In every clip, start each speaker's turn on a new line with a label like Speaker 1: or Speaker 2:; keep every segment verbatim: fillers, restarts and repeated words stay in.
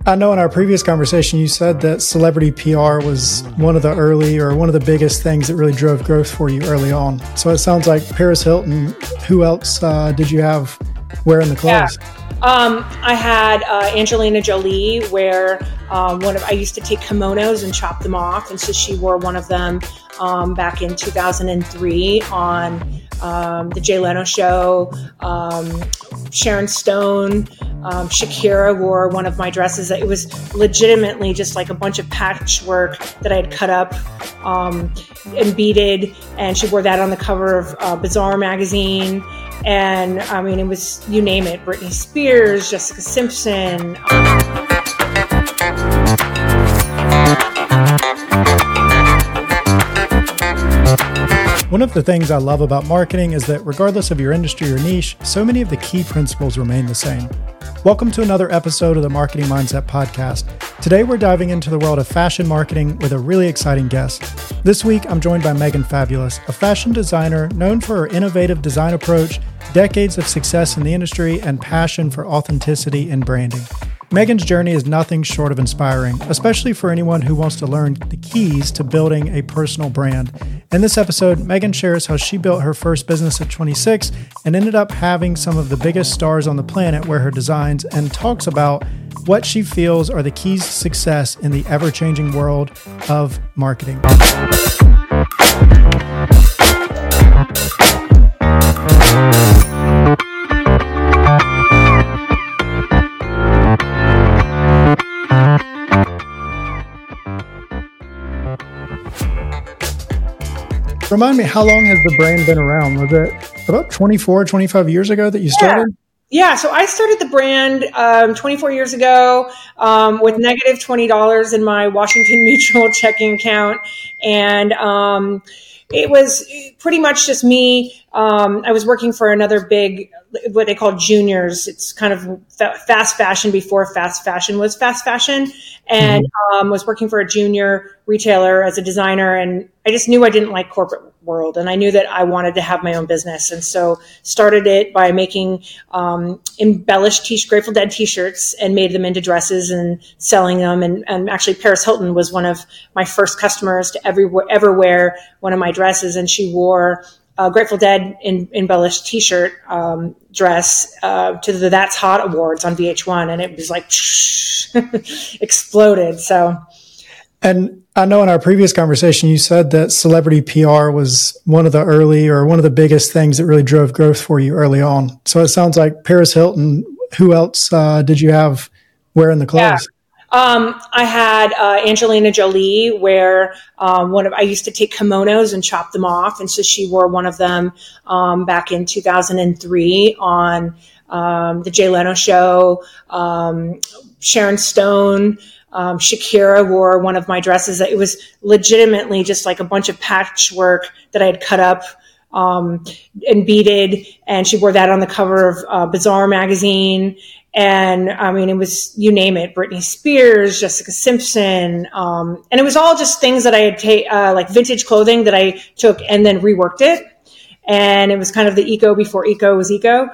Speaker 1: I know in our previous conversation, you said that celebrity P R was one of the early or one of the biggest things that really drove growth for you early on. So it sounds like Paris Hilton. Who else uh, did you have wearing the clothes?
Speaker 2: Yeah. Um, I had uh, Angelina Jolie wear um, one of, I used to take kimonos and chop them off. And so she wore one of them um, back in two thousand three on um, the Jay Leno show. Um, Sharon Stone, um, Shakira wore one of my dresses. It was legitimately just like a bunch of patchwork that I had cut up um, and beaded. And she wore that on the cover of uh, Bazaar magazine. And I mean, it was, you name it, Britney Spears, Jessica Simpson.
Speaker 1: One of the things I love about marketing is that regardless of your industry or niche, so many of the key principles remain the same. Welcome to another episode of the Marketing Mindset Podcast. Today, we're diving into the world of fashion marketing with a really exciting guest. This week, I'm joined by Megan Fabulous, a fashion designer known for her innovative design approach, decades of success in the industry, and passion for authenticity in branding. Megan's journey is nothing short of inspiring, especially for anyone who wants to learn the keys to building a personal brand. In this episode, Megan shares how she built her first business at twenty-six and ended up having some of the biggest stars on the planet wear her designs, and talks about what she feels are the keys to success in the ever-changing world of marketing. Remind me, how long has the brand been around? Was it about twenty-four, twenty-five years ago that you started?
Speaker 2: Yeah, yeah, so I started the brand um, twenty-four years ago um, with negative twenty dollars in my Washington Mutual checking account. And um, it was pretty much just me. Um, I was working for another big, what they call juniors. It's kind of fast fashion before fast fashion was fast fashion, and um, was working for a junior retailer as a designer. And I just knew I didn't like corporate world, and I knew that I wanted to have my own business. And so started it by making um, embellished t- Grateful Dead t-shirts and made them into dresses and selling them. And, and actually Paris Hilton was one of my first customers to ever, ever wear one of my dresses. And she wore a Grateful Dead in, embellished t-shirt um, dress uh, to the That's Hot Awards on V H one. And it was like exploded. So.
Speaker 1: And I know in our previous conversation, you said that celebrity P R was one of the early or one of the biggest things that really drove growth for you early on. So it sounds like Paris Hilton. Who else uh, did you have wearing the clothes?
Speaker 2: Yeah. Um, I had uh, Angelina Jolie wear um, one of, I used to take kimonos and chop them off. And so she wore one of them um, back in two thousand three on um, the Jay Leno show. Um, Sharon Stone, Um, Shakira wore one of my dresses. It was legitimately just like a bunch of patchwork that I had cut up um, and beaded. And she wore that on the cover of uh, Bazaar magazine. And I mean, it was, you name it, Britney Spears, Jessica Simpson. Um, and it was all just things that I had ta- uh, like vintage clothing that I took and then reworked it. And it was kind of the eco before eco was eco.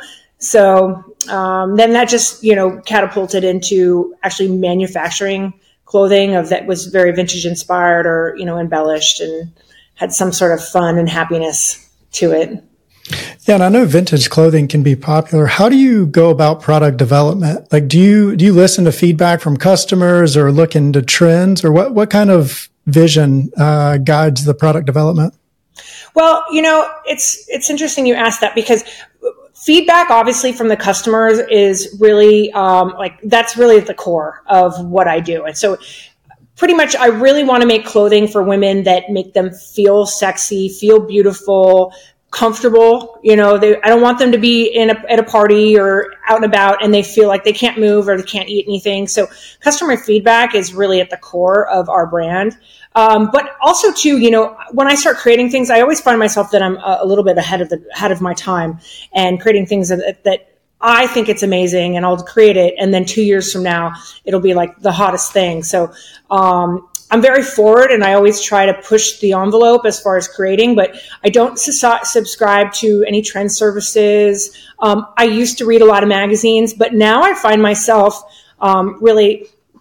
Speaker 2: So um, then that just, you know, catapulted into actually manufacturing clothing of that was very vintage inspired or, you know, embellished and had some sort of fun and happiness to it.
Speaker 1: Yeah, and I know vintage clothing can be popular. How do you go about product development? Like, do you do you listen to feedback from customers or look into trends, or what, what kind of vision uh, guides the product development?
Speaker 2: Well, you know, it's it's interesting you asked that, because feedback, obviously, from the customers is really um, like that's really at the core of what I do. And so pretty much I really want to make clothing for women that make them feel sexy, feel beautiful, comfortable. You know, they, I don't want them to be in a, at a party or out and about and they feel like they can't move or they can't eat anything. So customer feedback is really at the core of our brand. Um, but also too, you know, when I start creating things, I always find myself that I'm a, a little bit ahead of the, ahead of my time and creating things that, that I think it's amazing and I'll create it. And then two years from now, it'll be like the hottest thing. So, um, I'm very forward and I always try to push the envelope as far as creating, but I don't su- subscribe to any trend services. Um, I used to read a lot of magazines, but now I find myself, um, really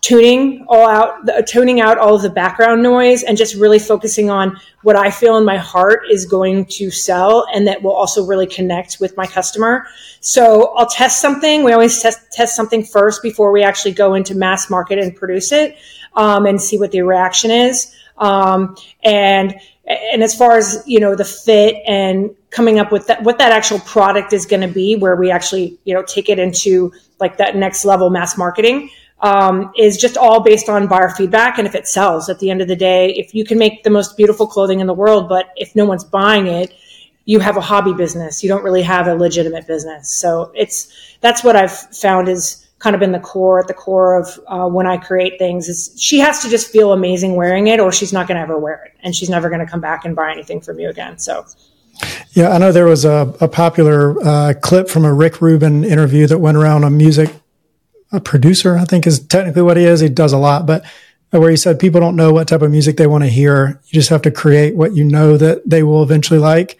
Speaker 2: tuning all out, the, tuning out all of the background noise and just really focusing on what I feel in my heart is going to sell and that will also really connect with my customer. So I'll test something. We always test, test something first before we actually go into mass market and produce it, um, and see what the reaction is. Um, and, and as far as, you know, the fit and coming up with that, what that actual product is going to be, where we actually, you know, take it into like that next level mass marketing, um, is just all based on buyer feedback. And if it sells at the end of the day, if you can make the most beautiful clothing in the world, but if no one's buying it, you have a hobby business. You don't really have a legitimate business. So it's, that's what I've found is kind of been the core at the core of uh, when I create things is she has to just feel amazing wearing it or she's not going to ever wear it. And she's never going to come back and buy anything from you again. So.
Speaker 1: Yeah, I know there was a, a popular uh, clip from a Rick Rubin interview that went around, a music a producer, I think is technically what he is. He does a lot, but where he said people don't know what type of music they want to hear. You just have to create what you know that they will eventually like.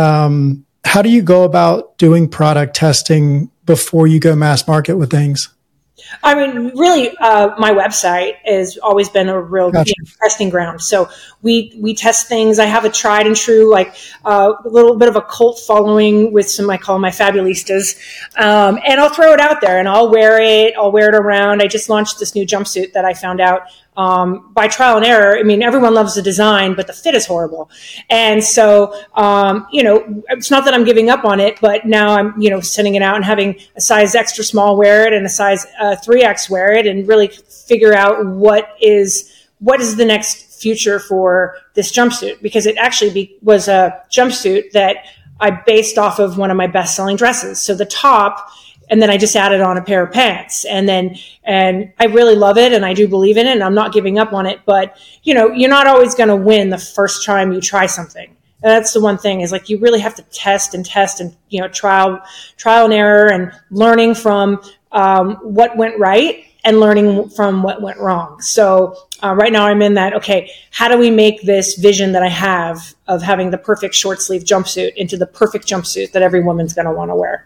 Speaker 1: Um, how do you go about doing product testing before you go mass market with things?
Speaker 2: I mean, really, uh, my website has always been a real
Speaker 1: Gotcha.
Speaker 2: you know, testing ground. So we we test things. I have a tried and true, like uh, a little bit of a cult following with some I call my fabulistas, um, and I'll throw it out there and I'll wear it. I'll wear it around. I just launched this new jumpsuit that I found out um, by trial and error. I mean, everyone loves the design, but the fit is horrible. And so, um, you know, it's not that I'm giving up on it, but now I'm, you know, sending it out and having a size extra small wear it and a size uh, three X wear it and really figure out what is, what is the next future for this jumpsuit, because it actually be, was a jumpsuit that I based off of one of my best selling dresses. So the top, and then I just added on a pair of pants, and then, and I really love it and I do believe in it and I'm not giving up on it. But, you know, you're not always going to win the first time you try something. And that's the one thing is like, you really have to test and test and, you know, trial, trial and error and learning from, um, what went right and learning from what went wrong. So, uh, right now I'm in that, okay, how do we make this vision that I have of having the perfect short sleeve jumpsuit into the perfect jumpsuit that every woman's going to want to wear?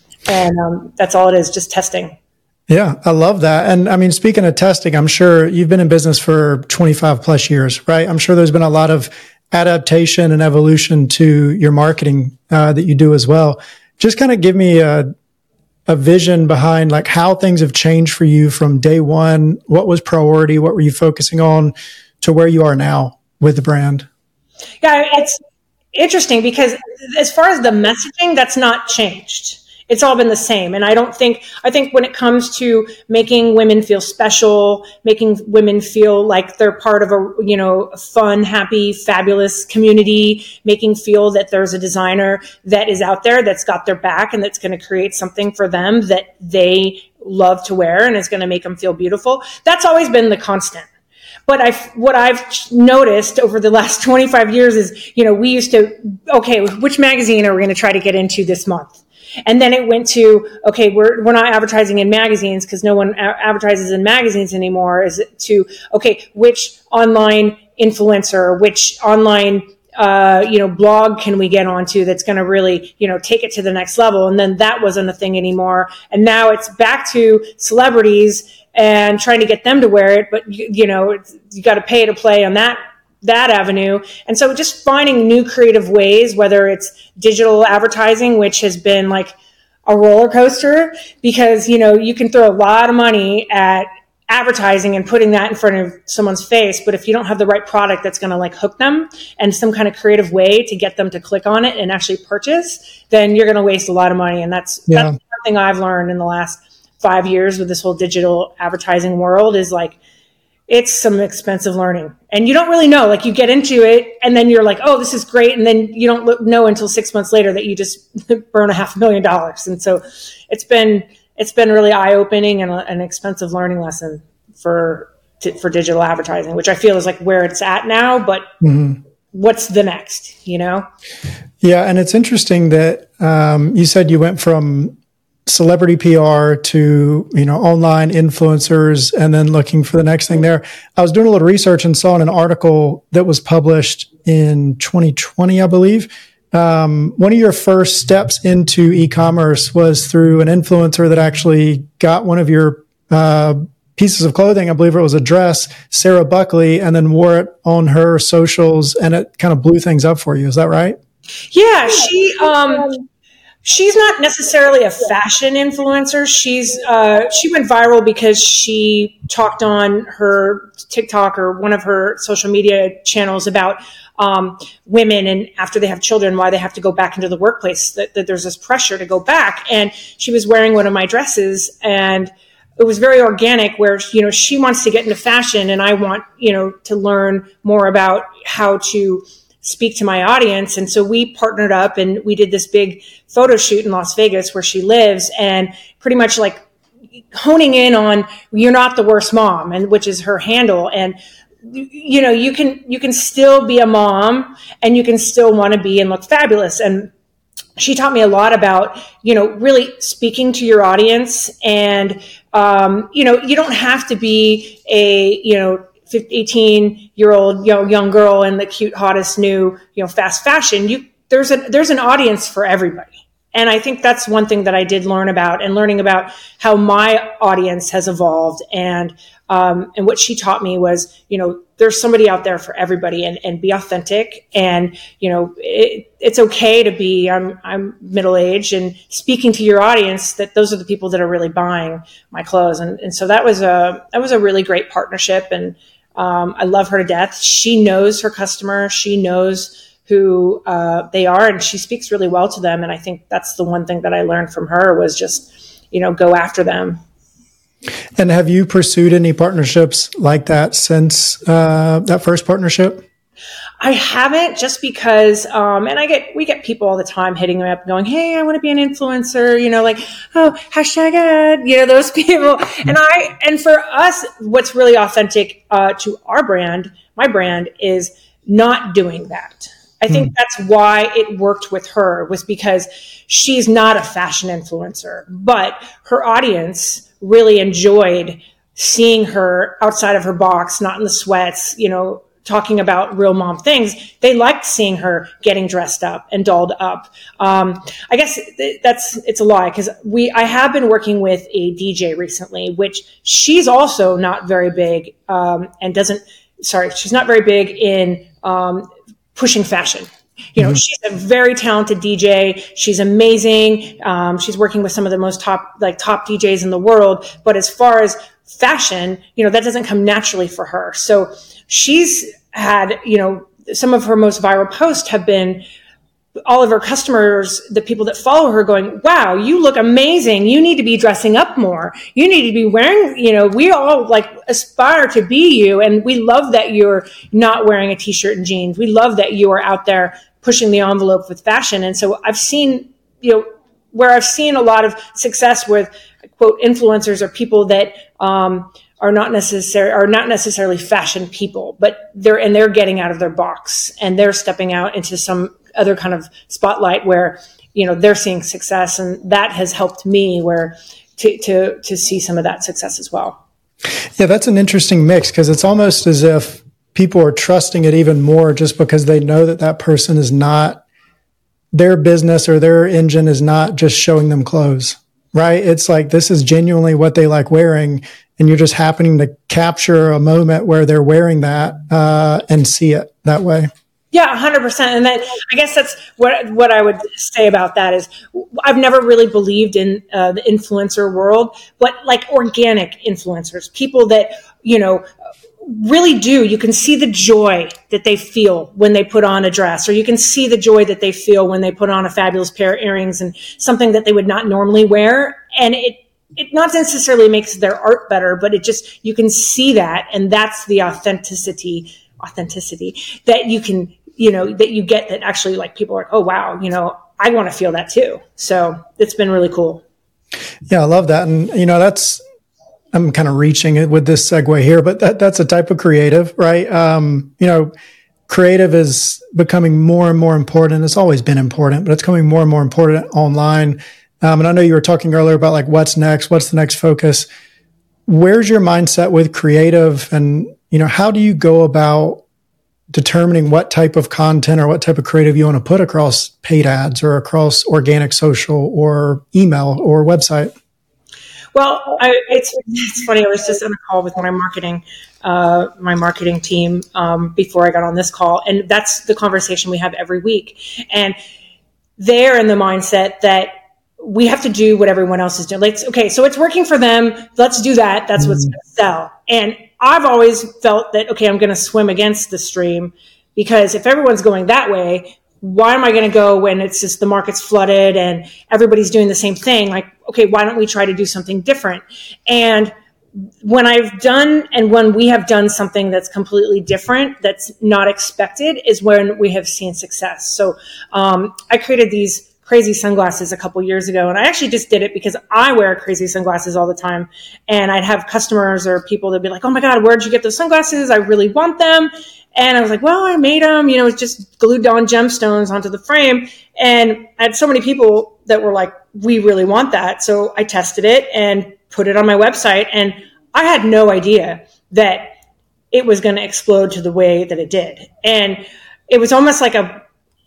Speaker 2: And um, that's all it is, just testing.
Speaker 1: Yeah, I love that. And I mean, speaking of testing, I'm sure you've been in business for twenty-five plus years, right? I'm sure there's been a lot of adaptation and evolution to your marketing uh, that you do as well. Just kind of give me a, a vision behind like how things have changed for you from day one. What was priority? What were you focusing on to where you are now with the brand?
Speaker 2: Yeah, it's interesting because as far as the messaging, that's not changed. It's all been the same. And I don't think, I think when it comes to making women feel special, making women feel like they're part of a, you know, fun, happy, fabulous community, making feel that there's a designer that is out there that's got their back and that's going to create something for them that they love to wear and is going to make them feel beautiful. That's always been the constant. But I, what I've noticed over the last twenty-five years is, you know, we used to, okay, which magazine are we going to try to get into this month? And then it went to, okay, we're, we're not advertising in magazines because no one a- advertises in magazines anymore. Is it to, okay, which online influencer, which online, uh, you know, blog can we get onto that's going to really, you know, take it to the next level? And then that wasn't a thing anymore. And now it's back to celebrities and trying to get them to wear it. But, you, you know, it's, you got to pay to play on that that avenue. And so just finding new creative ways, whether it's digital advertising, which has been like a roller coaster because, you know, you can throw a lot of money at advertising and putting that in front of someone's face. But if you don't have the right product that's going to like hook them and some kind of creative way to get them to click on it and actually purchase, then you're going to waste a lot of money. And that's, yeah. that's something I've learned in the last five years with this whole digital advertising world is like, it's some expensive learning and you don't really know, like you get into it and then you're like, oh, this is great. And then you don't look, know until six months later that you just burn a half a million dollars. And so it's been, it's been really eye opening and a, an expensive learning lesson for, to, for digital advertising, which I feel is like where it's at now, but mm-hmm. what's the next, you know?
Speaker 1: Yeah. And it's interesting that, um, you said you went from celebrity P R to, you know, online influencers and then looking for the next thing there. I was doing a little research and saw in an article that was published in twenty twenty, I believe. Um, one of your first steps into e-commerce was through an influencer that actually got one of your, uh, pieces of clothing. I believe it was a dress, Sarah Buckley, and then wore it on her socials, and it kind of blew things up for you. Is that right?
Speaker 2: Yeah, she um, she's not necessarily a fashion influencer. She's uh, she went viral because she talked on her TikTok or one of her social media channels about um, women and after they have children, why they have to go back into the workplace, that, that there's this pressure to go back. And she was wearing one of my dresses, and it was very organic where, you know, she wants to get into fashion and I want, you know, to learn more about how to speak to my audience. And so we partnered up and we did this big photo shoot in Las Vegas where she lives, and pretty much like honing in on "you're not the worst mom," and which is her handle. And you know, you can you can still be a mom and you can still want to be and look fabulous. And she taught me a lot about, you know, really speaking to your audience. And um, you know, you don't have to be a, you know, eighteen year old young, young girl in the cute, hottest new, you know, fast fashion. You there's a there's an audience for everybody. And I think that's one thing that I did learn about, and learning about how my audience has evolved. And um, and what she taught me was, you know, there's somebody out there for everybody, and, and be authentic. And, you know, it, it's okay to be, I'm, I'm middle-aged, and speaking to your audience, that those are the people that are really buying my clothes. And, and so that was a, that was a really great partnership. And um, I love her to death. She knows her customer. She knows who uh, they are, and she speaks really well to them. And I think that's the one thing that I learned from her was just, you know, go after them.
Speaker 1: And have you pursued any partnerships like that since uh, that first partnership?
Speaker 2: I haven't, just because, um, and I get, we get people all the time hitting me up going, "Hey, I want to be an influencer," you know, like, "Oh, hashtag ad," you know, those people. And I, and for us, what's really authentic uh, to our brand, my brand, is not doing that. I think that's why it worked with her, was because she's not a fashion influencer, but her audience really enjoyed seeing her outside of her box, not in the sweats, you know, talking about real mom things. They liked seeing her getting dressed up and dolled up. Um, I guess that's, it's a lie, because we, I have been working with a D J recently, which she's also not very big, um, and doesn't, sorry, she's not very big in, um, pushing fashion. You know, mm-hmm. She's a very talented D J. She's amazing. Um, she's working with some of the most top, like top D Js in the world. But as far as fashion, you know, that doesn't come naturally for her. So she's had, you know, some of her most viral posts have been all of her customers, the people that follow her, going, "Wow, you look amazing. You need to be dressing up more. You need to be wearing, you know, we all like aspire to be you. And we love that you're not wearing a t-shirt and jeans. We love that you are out there pushing the envelope with fashion." And so I've seen, you know, where I've seen a lot of success with, quote, influencers or people that, um, are not necessarily, are not necessarily fashion people, but they're, and they're getting out of their box and they're stepping out into some other kind of spotlight where, you know, they're seeing success. And that has helped me where to, to, to see some of that success as well.
Speaker 1: Yeah, that's an interesting mix, because it's almost as if people are trusting it even more just because they know that that person is not, their business or their engine is not just showing them clothes, right? It's like, this is genuinely what they like wearing. And you're just happening to capture a moment where they're wearing that uh, and see it that way.
Speaker 2: Yeah, one hundred percent. And then I guess that's what what I would say about that is I've never really believed in uh, the influencer world, but like organic influencers, people that, you know, really do. You can see the joy that they feel when they put on a dress, or you can see the joy that they feel when they put on a fabulous pair of earrings and something that they would not normally wear. And it, it not necessarily makes their art better, but it just, you can see that. And that's the authenticity, authenticity that you can, you know, that you get, that actually like people are, "Oh, wow, you know, I want to feel that too." So it's been really cool.
Speaker 1: Yeah, I love that. And, you know, that's, I'm kind of reaching it with this segue here, but that, that's a type of creative, right? Um, you know, creative is becoming more and more important. It's always been important, but it's becoming more and more important online. Um, and I know you were talking earlier about like, what's next? What's the next focus? Where's your mindset with creative? And, you know, how do you go about determining what type of content or what type of creative you want to put across paid ads or across organic social or email or website?
Speaker 2: Well, I, it's it's funny. I was just on a call with my marketing uh, my marketing team um, before I got on this call, and that's the conversation we have every week. And they're in the mindset that we have to do what everyone else is doing. Like, okay, so it's working for them. Let's do that. That's what's going to sell. And I've always felt that, okay, I'm going to swim against the stream, because if everyone's going that way, why am I going to go when it's just the market's flooded and everybody's doing the same thing? Like, okay, why don't we try to do something different? And when I've done, and when we have done something that's completely different, that's not expected, is when we have seen success. So um, I created these crazy sunglasses a couple years ago, and I actually just did it because I wear crazy sunglasses all the time. And I'd have customers or people that'd be like, "Oh my God, where'd you get those sunglasses? I really want them." And I was like, "Well, I made them, you know, it's just glued on gemstones onto the frame." And I had so many people that were like, "We really want that." So I tested it and put it on my website, and I had no idea that it was going to explode to the way that it did. And it was almost like a,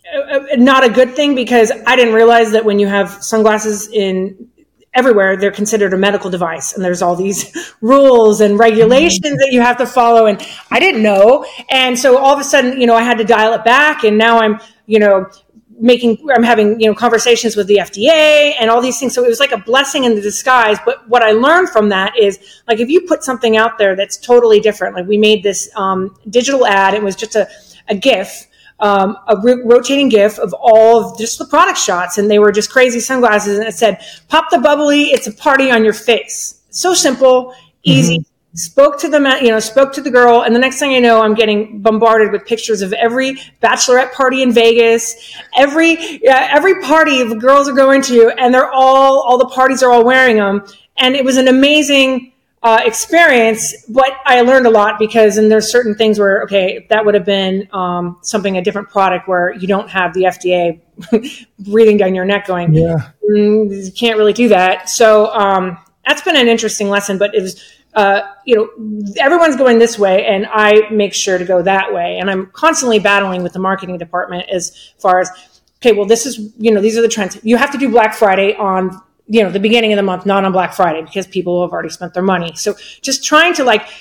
Speaker 2: a not a good thing, because I didn't realize that when you have sunglasses in everywhere, they're considered a medical device, and there's all these rules and regulations that you have to follow. And I didn't know. And so all of a sudden, you know, I had to dial it back, and now I'm, you know, making, I'm having, you know, conversations with the F D A and all these things. So it was like a blessing in the disguise. But what I learned from that is, like, if you put something out there that's totally different, like we made this um, digital ad, it was just a, a GIF, um, a ro- rotating GIF of all of just the product shots. And they were just crazy sunglasses. And it said, "Pop the bubbly, it's a party on your face." So simple, easy. Mm-hmm. Spoke to the, you know, spoke to the girl. And the next thing I know, I'm getting bombarded with pictures of every bachelorette party in Vegas, every, uh, every party the girls are going to, and they're all, all the parties are all wearing them. And it was an amazing, uh, experience, but I learned a lot, because, and there's certain things where, okay, that would have been, um, something, a different product where you don't have the F D A breathing down your neck going, yeah, mm, you can't really do that. So, um, that's been an interesting lesson, but it was, Uh, you know, everyone's going this way, and I make sure to go that way. And I'm constantly battling with the marketing department as far as, okay, well, this is, you know, these are the trends. You have to do Black Friday on, you know, the beginning of the month, not on Black Friday, because people have already spent their money. So just trying to like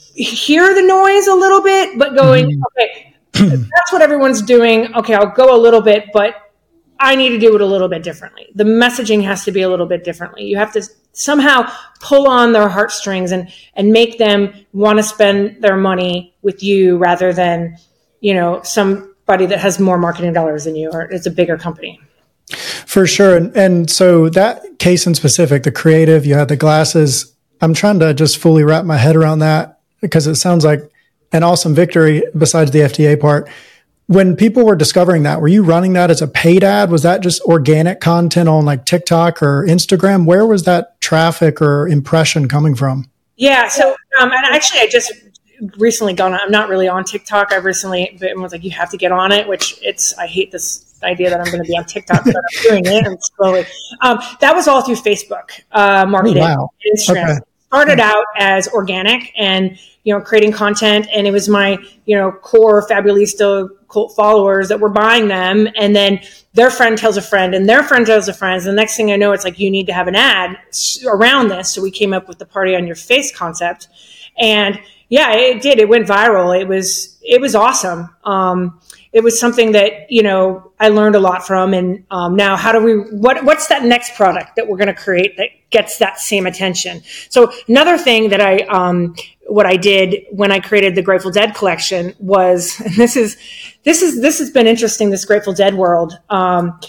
Speaker 2: hear the noise a little bit, but going, mm-hmm. okay, that's what everyone's doing. Okay, I'll go a little bit, but I need to do it a little bit differently. The messaging has to be a little bit differently. You have to somehow pull on their heartstrings and, and make them want to spend their money with you, rather than, you know, somebody that has more marketing dollars than you, or it's a bigger company.
Speaker 1: For sure. And, and so that case in specific, the creative, you had the glasses. I'm trying to just fully wrap my head around that, because it sounds like an awesome victory besides the F D A part. When people were discovering that, were you running that as a paid ad? Was that just organic content on like TikTok or Instagram? Where was that traffic or impression coming from?
Speaker 2: Yeah. So, um, and actually I just recently gone on, I'm not really on TikTok. I've recently been was like, you have to get on it, which it's, I hate this idea that I'm going to be on TikTok, but I'm doing it and slowly. Um, that was all through Facebook, uh, marketing, oh, wow. Instagram. Okay. Started out as organic and, you know, creating content, and it was my, you know, core Fabulista cult followers that were buying them, and then their friend tells a friend, and their friend tells a friend. And the next thing I know, it's like, you need to have an ad around this. So we came up with the party on your face concept, and yeah, it did. It went viral. It was it was awesome. Um, it was something that, you know, I learned a lot from. And um, now, how do we? What what's that next product that we're going to create that gets that same attention? So another thing that I um, what I did when I created the Grateful Dead collection was, and this is this is this has been interesting. This Grateful Dead world. Um,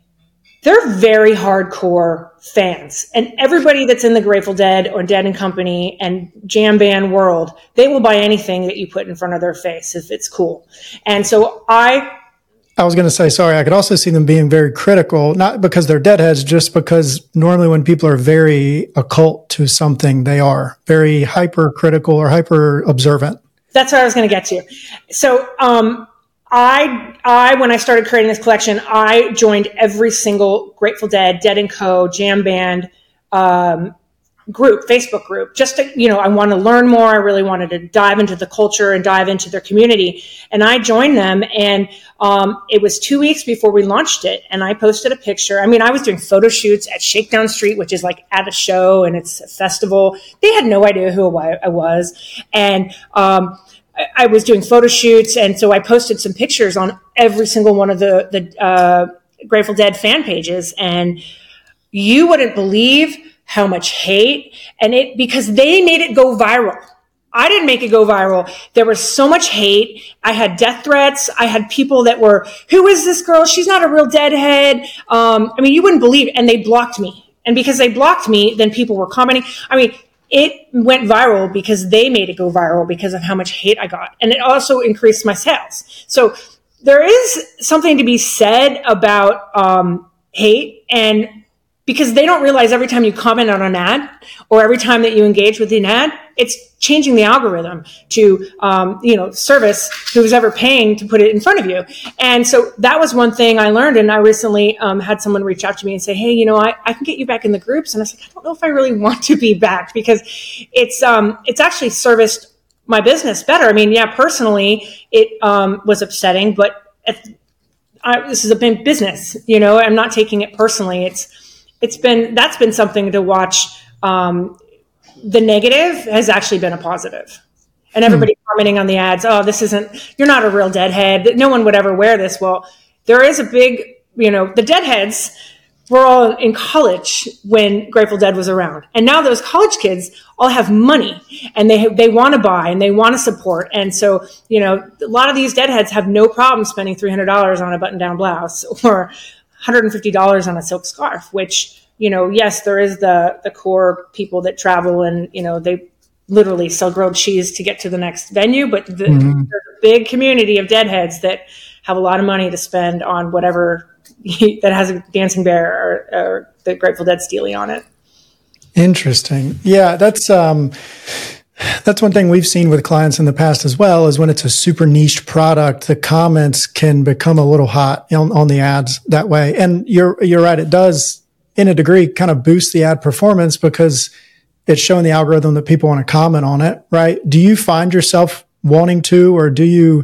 Speaker 2: They're very hardcore fans, and everybody that's in the Grateful Dead or Dead and Company and jam band world, they will buy anything that you put in front of their face if it's cool. And so I,
Speaker 1: I was going to say, sorry, I could also see them being very critical, not because they're Deadheads, just because normally when people are very occult to something, they are very hypercritical or hyper observant.
Speaker 2: That's what I was going to get to. So, um, I, I, when I started creating this collection, I joined every single Grateful Dead, Dead and Co, jam band, um, group, Facebook group, just to, you know, I want to learn more. I really wanted to dive into the culture and dive into their community. And I joined them, and um, it was two weeks before we launched it. And I posted a picture. I mean, I was doing photo shoots at Shakedown Street, which is like at a show, and it's a festival. They had no idea who I was. And um, I was doing photo shoots. And so I posted some pictures on every single one of the, the uh, Grateful Dead fan pages. And you wouldn't believe how much hate, and it, because they made it go viral. I didn't make it go viral. There was so much hate. I had death threats. I had people that were, who is this girl? She's not a real deadhead. Um, I mean, you wouldn't believe it. And they blocked me. And because they blocked me, then people were commenting. I mean, it went viral because they made it go viral because of how much hate I got. And it also increased my sales. So there is something to be said about um, hate, and because they don't realize every time you comment on an ad or every time that you engage with an ad, it's changing the algorithm to, um, you know, service who's ever paying to put it in front of you. And so that was one thing I learned. And I recently um, had someone reach out to me and say, hey, you know, I, I can get you back in the groups. And I was like, I don't know if I really want to be back, because it's, um, it's actually serviced my business better. I mean, yeah, personally, it um, was upsetting, but if, I, this is a big business, you know, I'm not taking it personally. It's, It's been, that's been something to watch. Um, the negative has actually been a positive. And everybody hmm. commenting on the ads, oh, this isn't, you're not a real deadhead. No one would ever wear this. Well, there is a big, you know, the deadheads were all in college when Grateful Dead was around. And now those college kids all have money, and they they want to buy and they want to support. And so, you know, a lot of these deadheads have no problem spending three hundred dollars on a button-down blouse or one hundred fifty dollars on a silk scarf, which, you know, yes, there is the, the core people that travel and, you know, they literally sell grilled cheese to get to the next venue, but the, mm-hmm. there's a big community of deadheads that have a lot of money to spend on whatever that has a dancing bear or, or the Grateful Dead Steely on it.
Speaker 1: Interesting. Yeah, that's, um, that's one thing we've seen with clients in the past as well, is when it's a super niche product, the comments can become a little hot on, on the ads that way. And you're, you're right. It does, in a degree, kind of boost the ad performance because it's showing the algorithm that people want to comment on it, right? Do you find yourself wanting to, or do you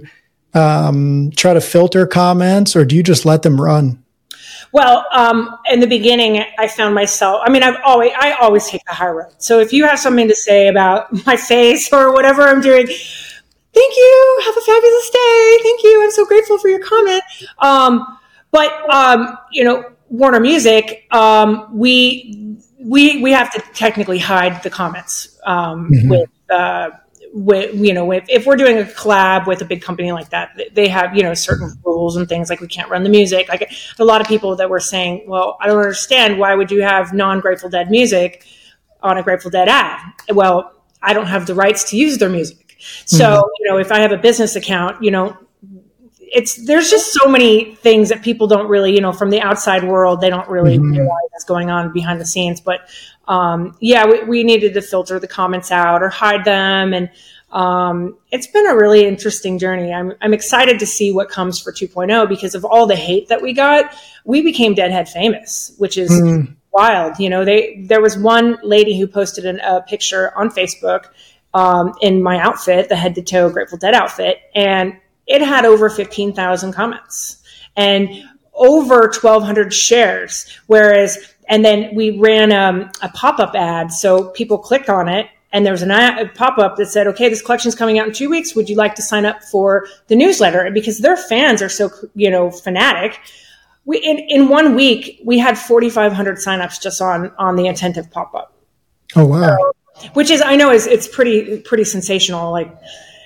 Speaker 1: um, try to filter comments, or do you just let them run?
Speaker 2: Well, um, in the beginning, I found myself, I mean, I've always, I always take the high road. So if you have something to say about my face or whatever I'm doing, thank you. Have a fabulous day. Thank you. I'm so grateful for your comment. Um, but, um, you know, Warner Music, um, we, we, we have to technically hide the comments, um, mm-hmm. with, uh, with, you know, if, if we're doing a collab with a big company like that, they have, you know, certain rules and things, like we can't run the music. Like a lot of people that were saying, well, I don't understand, why would you have non-Grateful Dead music on a Grateful Dead ad? Well, I don't have the rights to use their music. So, mm-hmm. you know, if I have a business account, you know, it's, there's just so many things that people don't really, you know, from the outside world, they don't really mm-hmm. realize what's going on behind the scenes. But, um, yeah, we, we needed to filter the comments out or hide them. And, um, it's been a really interesting journey. I'm, I'm excited to see what comes for two point oh, because of all the hate that we got. We became Deadhead famous, which is mm. wild. You know, they, there was one lady who posted an, a picture on Facebook, um, in my outfit, the head to toe Grateful Dead outfit. And it had over fifteen thousand comments and over twelve hundred shares. Whereas, and then we ran um, a pop-up ad. So people clicked on it and there was an ad, a pop-up that said, okay, this collection's coming out in two weeks. Would you like to sign up for the newsletter? And because their fans are so, you know, fanatic, we, in, in one week, we had forty-five hundred signups just on, on the attentive pop-up.
Speaker 1: Oh, wow.
Speaker 2: So, which is, I know is, it's pretty, pretty sensational. Like,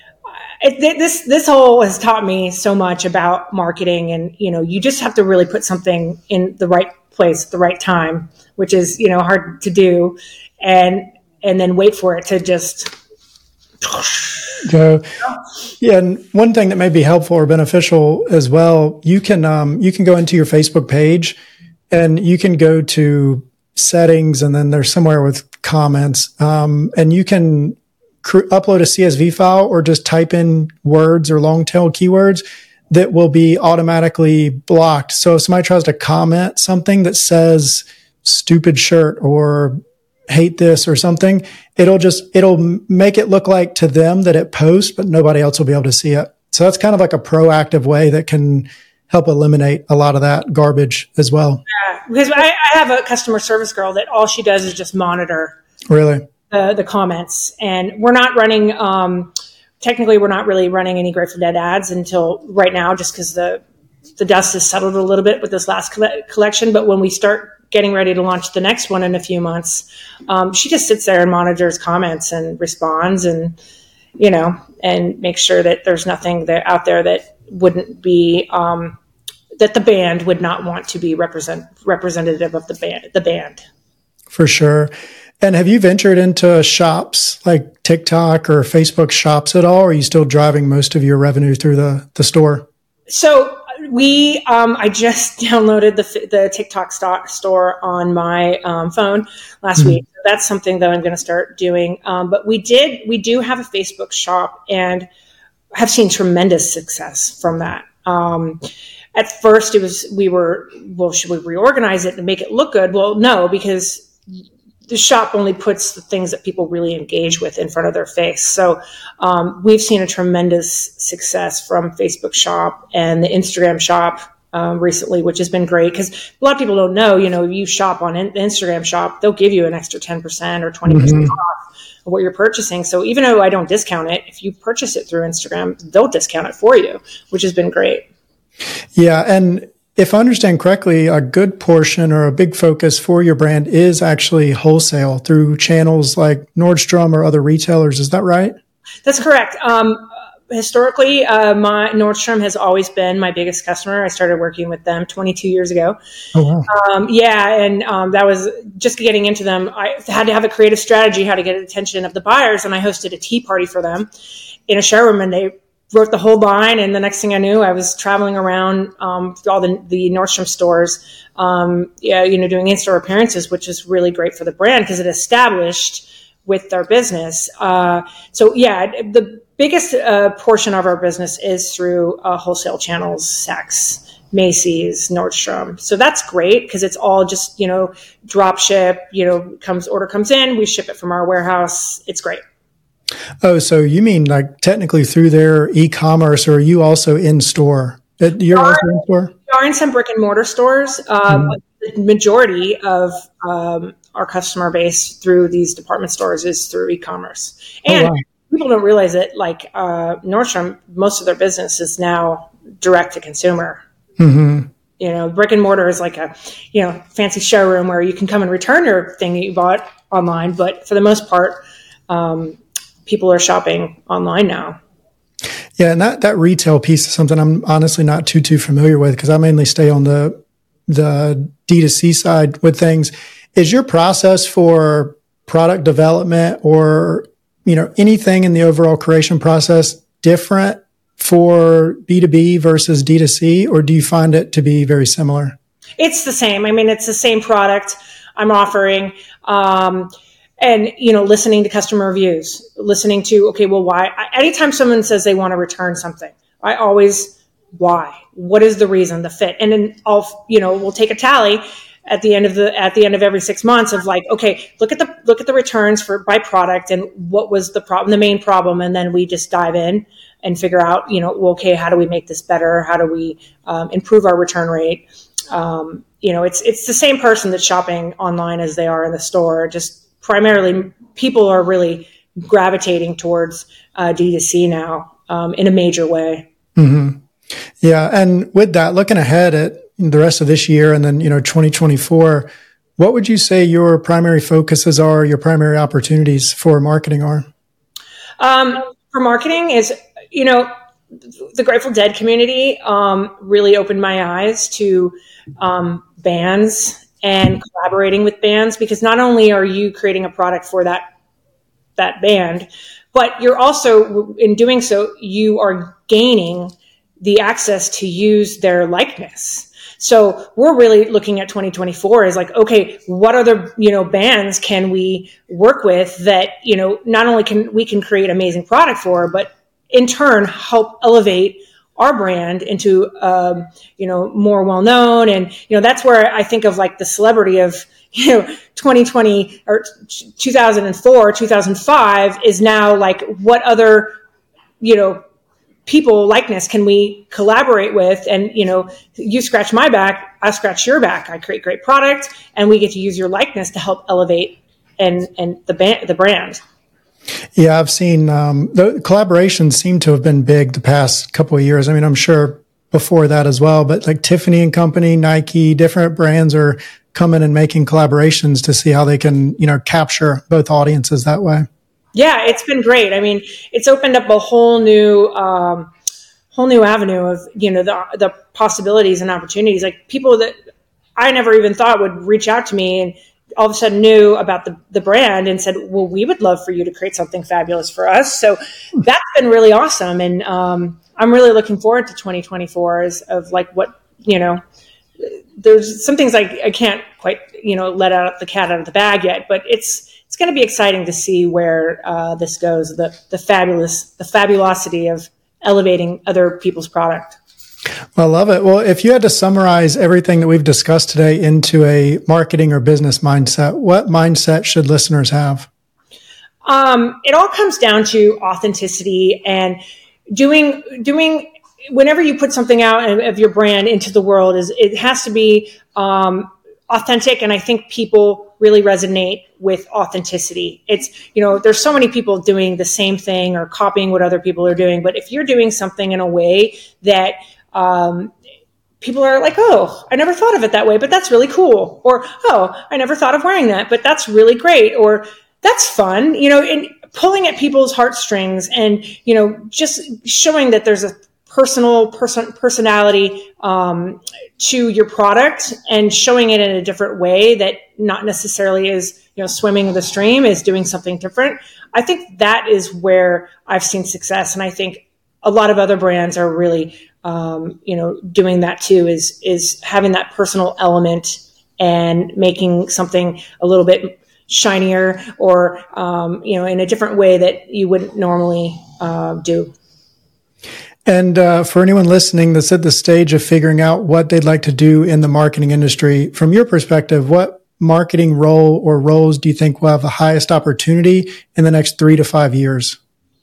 Speaker 2: It, this this whole has taught me so much about marketing, and you know, you just have to really put something in the right place at the right time, which is, you know, hard to do, and and then wait for it to just
Speaker 1: go. Yeah, and one thing that may be helpful or beneficial as well, you can um, you can go into your Facebook page, and you can go to settings, and then there's somewhere with comments, um, and you can upload a C S V file or just type in words or long tail keywords that will be automatically blocked. So if somebody tries to comment something that says stupid shirt or hate this or something, it'll just, it'll make it look like to them that it posts, but nobody else will be able to see it. So that's kind of like a proactive way that can help eliminate a lot of that garbage as well.
Speaker 2: Yeah, because I, I have a customer service girl that all she does is just monitor
Speaker 1: really
Speaker 2: the, the comments, and we're not running, um, technically we're not really running any Grateful Dead ads until right now, just because the, the dust has settled a little bit with this last coll- collection. But when we start getting ready to launch the next one in a few months, um, she just sits there and monitors comments and responds, and, you know, and makes sure that there's nothing that out there that wouldn't be, um, that the band would not want to be represent representative of the band, the band.
Speaker 1: For sure. And have you ventured into shops like TikTok or Facebook shops at all? Or are you still driving most of your revenue through the, the store?
Speaker 2: So we, um, I just downloaded the the TikTok stock store on my um, phone last mm-hmm. week. So that's something that I'm going to start doing. Um, but we did, we do have a Facebook shop and have seen tremendous success from that. Um, at first it was, we were, well, should we reorganize it and make it look good? Well, no, because the shop only puts the things that people really engage with in front of their face. So um, we've seen a tremendous success from Facebook shop and the Instagram shop um, recently, which has been great, because a lot of people don't know, you know, you shop on in- the Instagram shop, they'll give you an extra ten percent or twenty percent mm-hmm. off of what you're purchasing. So even though I don't discount it, if you purchase it through Instagram, they'll discount it for you, which has been great.
Speaker 1: Yeah. And if I understand correctly, a good portion or a big focus for your brand is actually wholesale through channels like Nordstrom or other retailers. Is that right?
Speaker 2: That's correct. Um, historically, uh, my Nordstrom has always been my biggest customer. I started working with them twenty-two years ago.
Speaker 1: Oh, wow.
Speaker 2: Um, yeah. And um, that was just getting into them. I had to have a creative strategy how to get attention of the buyers. And I hosted a tea party for them in a showroom, and they wrote the whole line. And the next thing I knew, I was traveling around um, all the, the Nordstrom stores, um, yeah, you know, doing in-store appearances, which is really great for the brand because it established with their business. Uh, so yeah, the biggest uh, portion of our business is through uh, wholesale channels, Saks, Macy's, Nordstrom. So that's great because it's all just, you know, drop ship, you know, comes order comes in, we ship it from our warehouse. It's great.
Speaker 1: Oh, so you mean like technically through their e-commerce, or are you also in store? You're also in store?
Speaker 2: We are in some brick and mortar stores, uh, mm-hmm. but the majority of um, our customer base through these department stores is through e-commerce. And oh, wow. people don't realize it, like uh, Nordstrom, most of their business is now direct to consumer. Mm-hmm. You know, brick and mortar is like a, you know, fancy showroom where you can come and return your thing that you bought online. But for the most part, um, people are shopping online now.
Speaker 1: Yeah, and that, that retail piece is something I'm honestly not too, too familiar with because I mainly stay on the the D two C side with things. Is your process for product development or, you know, anything in the overall creation process different for B two B versus D two C, or do you find it to be very similar?
Speaker 2: It's the same. I mean, it's the same product I'm offering. Um, And, you know, listening to customer reviews, listening to, okay, well, why? Anytime someone says they want to return something, I always, why? What is the reason, the fit? And then I'll, you know, we'll take a tally at the end of the, at the end of every six months of like, okay, look at the, look at the returns for by product and what was the problem, the main problem. And then we just dive in and figure out, you know, well, okay, how do we make this better? How do we um, improve our return rate? Um, you know, it's, it's the same person that's shopping online as they are in the store, just primarily people are really gravitating towards uh, D two C now um, in a major way.
Speaker 1: Mm-hmm. Yeah. And with that, looking ahead at the rest of this year and then, you know, twenty twenty-four, what would you say your primary focuses are, your primary opportunities for marketing are?
Speaker 2: Um, for marketing is, you know, the Grateful Dead community um, really opened my eyes to um, bands and collaborating with bands, because not only are you creating a product for that that band, but you're also, in doing so, you are gaining the access to use their likeness. So we're really looking at twenty twenty-four as like, okay, what other, you know, bands can we work with that, you know, not only can we can create amazing product for, but in turn help elevate our brand into, um, you know, more well-known. And, you know, that's where I think of like the celebrity of, you know, twenty twenty or two thousand four, two thousand five is now like, what other, you know, people likeness can we collaborate with? And, you know, you scratch my back, I scratch your back. I create great product and we get to use your likeness to help elevate and, and the ba- the brand.
Speaker 1: Yeah, I've seen um, the collaborations seem to have been big the past couple of years. I mean, I'm sure before that as well, but like Tiffany and Company, Nike, different brands are coming and making collaborations to see how they can, you know, capture both audiences that way.
Speaker 2: Yeah, it's been great. I mean, it's opened up a whole new, um, whole new avenue of, you know, the the possibilities and opportunities. Like people that I never even thought would reach out to me and all of a sudden knew about the, the brand and said, well, we would love for you to create something fabulous for us. So that's been really awesome. And um, I'm really looking forward to twenty twenty-four as of like what, you know, there's some things I, I can't quite, you know, let out the cat out of the bag yet, but it's, it's going to be exciting to see where uh, this goes, the, the fabulous, the fabulosity of elevating other people's product.
Speaker 1: Well, I love it. Well, if you had to summarize everything that we've discussed today into a marketing or business mindset, what mindset should listeners have?
Speaker 2: Um, it all comes down to authenticity and doing, doing, whenever you put something out of your brand into the world, is it has to be um, authentic. And I think people really resonate with authenticity. It's, you know, there's so many people doing the same thing or copying what other people are doing. But if you're doing something in a way that um, people are like, oh, I never thought of it that way, but that's really cool. Or, oh, I never thought of wearing that, but that's really great. Or that's fun, you know, and pulling at people's heartstrings and, you know, just showing that there's a personal person, personality um, to your product and showing it in a different way that not necessarily is, you know, swimming the stream, is doing something different. I think that is where I've seen success. And I think a lot of other brands are really, um, you know, doing that too, is, is having that personal element and making something a little bit shinier or, um, you know, in a different way that you wouldn't normally uh, do.
Speaker 1: And uh, for anyone listening that's at the stage of figuring out what they'd like to do in the marketing industry, from your perspective, what marketing role or roles do you think will have the highest opportunity in the next three to five years?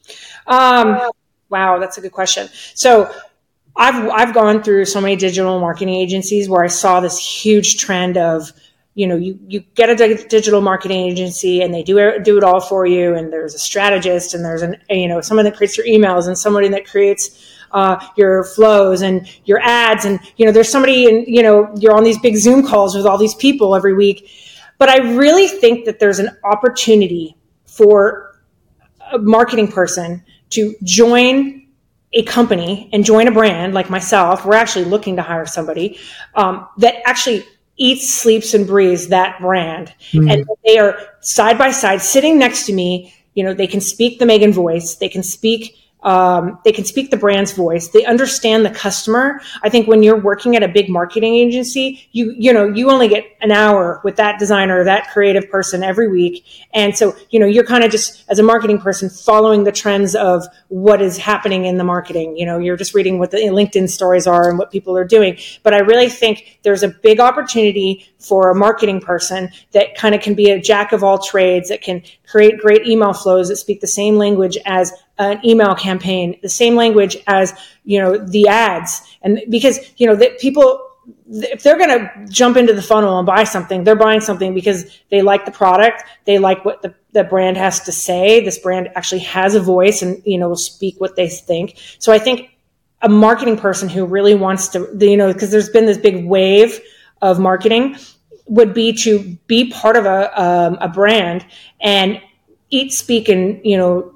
Speaker 2: Um, wow, that's a good question. So I've I've gone through so many digital marketing agencies where I saw this huge trend of, you know, you, you get a digital marketing agency and they do it, do it all for you. And there's a strategist and there's an, you know, someone that creates your emails and somebody that creates uh, your flows and your ads. And, you know, there's somebody and, you know, you're on these big Zoom calls with all these people every week. But I really think that there's an opportunity for a marketing person to join a company and join a brand like myself. We're actually looking to hire somebody um, that actually eats, sleeps, and breathes that brand. Mm-hmm. And they are side by side sitting next to me. You know, they can speak the Megan voice. They can speak, um, they can speak the brand's voice. They understand the customer. I think when you're working at a big marketing agency, you, you know, you only get an hour with that designer or that creative person every week. And so, you know, you're kind of just, as a marketing person, following the trends of what is happening in the marketing. You know, you're just reading what the LinkedIn stories are and what people are doing. But I really think there's a big opportunity for a marketing person that kind of can be a jack of all trades, that can create great email flows that speak the same language as an email campaign, the same language as, you know, the ads. And because, you know, that people, if they're going to jump into the funnel and buy something, they're buying something because they like the product. They like what the, the brand has to say. This brand actually has a voice and, you know, will speak what they think. So I think a marketing person who really wants to, you know, because there's been this big wave of marketing, would be to be part of a, um, a brand and eat, speak, and, you know,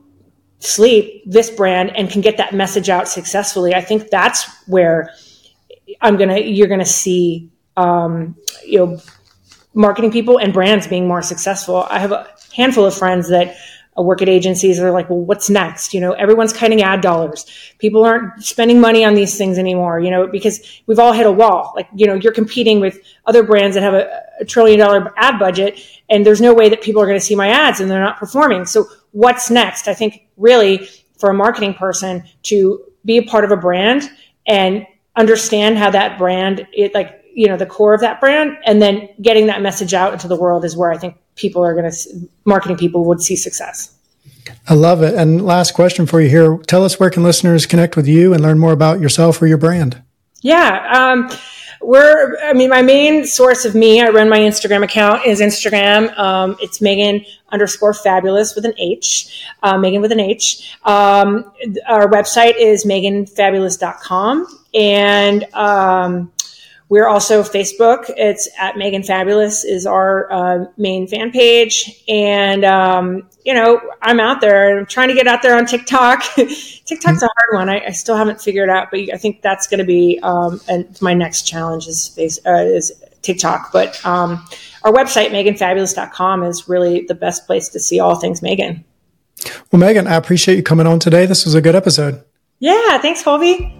Speaker 2: sleep this brand and can get that message out successfully. I think that's where I'm going to, you're going to see, um, you know, marketing people and brands being more successful. I have a handful of friends that work at agencies that are like, well, what's next? You know, everyone's cutting ad dollars. People aren't spending money on these things anymore, you know, because we've all hit a wall. Like, you know, you're competing with other brands that have a, a trillion dollar ad budget, and there's no way that people are going to see my ads and they're not performing. So what's next? I think really for a marketing person to be a part of a brand and understand how that brand, it like, you know, the core of that brand, and then getting that message out into the world is where I think people are going to, marketing people would see success.
Speaker 1: I love it. And last question for you here. Tell us, where can listeners connect with you and learn more about yourself or your brand?
Speaker 2: Yeah. Um, we're, I mean, my main source of me, I run my Instagram account is Instagram. Um, it's Megan underscore fabulous with an H, uh, Megan with an H. Um, our website is megan fabulous dot com. And, um, we're also Facebook. It's at Megan Fabulous is our uh, main fan page. And, um, you know, I'm out there. I'm trying to get out there on TikTok. TikTok's a hard one. I, I still haven't figured out, but I think that's going to be um, and my next challenge is, face, uh, is TikTok. But um, our website, megan fabulous dot com, is really the best place to see all things Megan.
Speaker 1: Well, Megan, I appreciate you coming on today. This was a good episode.
Speaker 2: Yeah. Thanks, Colby.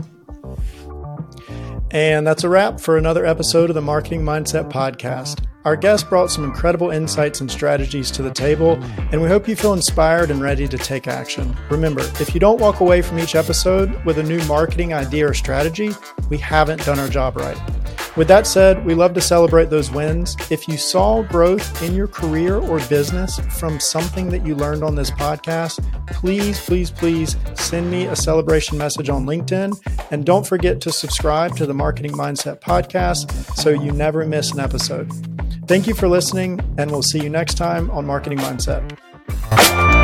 Speaker 1: And that's a wrap for another episode of the Marketing Mindset Podcast. Our guest brought some incredible insights and strategies to the table, and we hope you feel inspired and ready to take action. Remember, if you don't walk away from each episode with a new marketing idea or strategy, we haven't done our job right. With that said, we love to celebrate those wins. If you saw growth in your career or business from something that you learned on this podcast, please, please, please send me a celebration message on LinkedIn. And don't forget to subscribe to the Marketing Mindset Podcast so you never miss an episode. Thank you for listening, and we'll see you next time on Marketing Mindset.